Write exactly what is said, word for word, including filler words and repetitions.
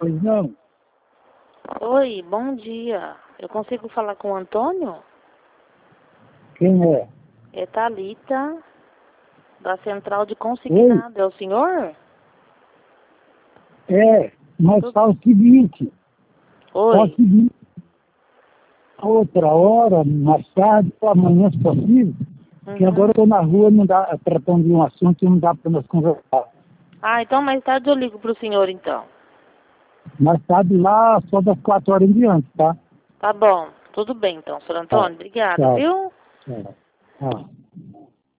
Pois não? Oi, bom dia. Eu consigo falar com o Antônio? Quem é? É Thalita, da Central de Consignado. É o senhor? É, mas Tudo- fala o seguinte, fala o Oi. seguinte, a outra hora, mais tarde, ou amanhã se possível, que agora Uhum. eu estou na rua, não dá, tratando de um assunto que não dá para nós conversar. Ah, então mais tarde eu ligo pro senhor, então. Mais tarde lá, só das quatro horas em diante, tá? Tá bom. Tudo bem, então, senhor Tá. Antônio. Obrigada, Tchau. viu? Tchau. Tchau.